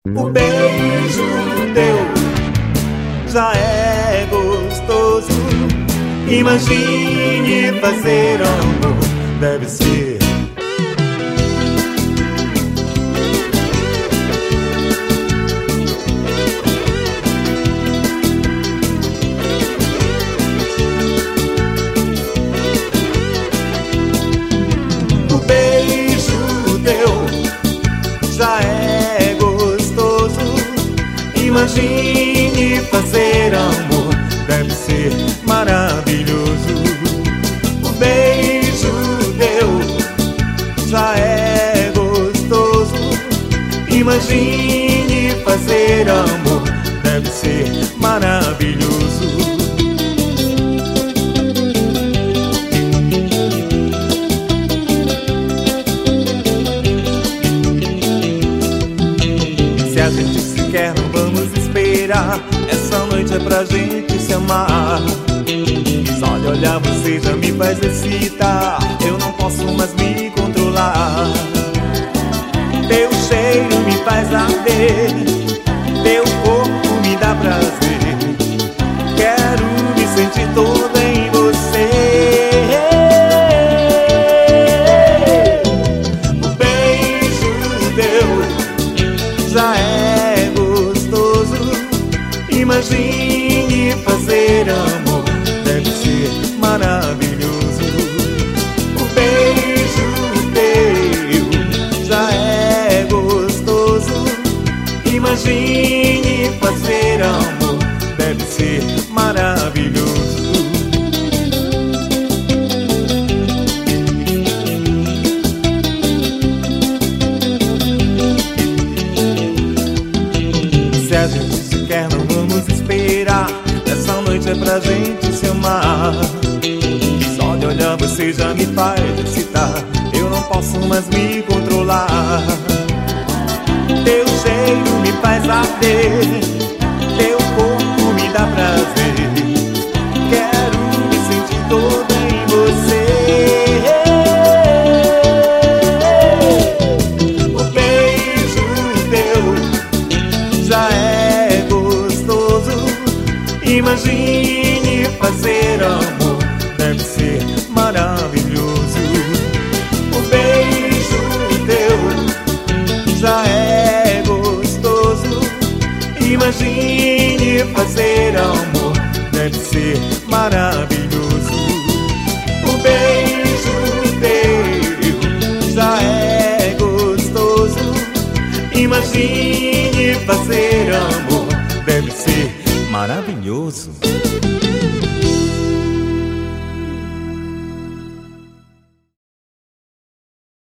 O beijo teu já é gostoso. Imagine fazer amor, deve ser. O beijo teu já é gostoso. Imagine fazer amor, deve ser maravilhoso. O beijo teu já é gostoso. Imagine fazer amor, deve ser maravilhoso. Se a gente se quer, não vamos esperar. Essa noite é pra gente se amar. Só de olhar você já me faz excitar. Eu não posso mais me controlar. Teu cheiro me faz arder. Teu corpo me dá prazer. Quero me sentir toda em você. O beijo teu já é gostoso. Imagine fazer amor, deve ser maravilhoso. O beijo teu já é gostoso. Imagine fazer amor, deve ser maravilhoso. Se a gente se quer, não vamos esperar. Essa noite é pra gente se amar. Só de olhar você já me faz excitar. Eu não posso mais me controlar. Teu cheiro me faz arder. Teu corpo me dá prazer. Quero me sentir toda em você. O beijo teu já é gostoso. Imagine fazer amor, deve ser maravilhoso. O beijo teu já é gostoso. Imagine fazer amor, deve ser maravilhoso. O beijo teu já é gostoso. Imagine fazer amor, deve ser maravilhoso.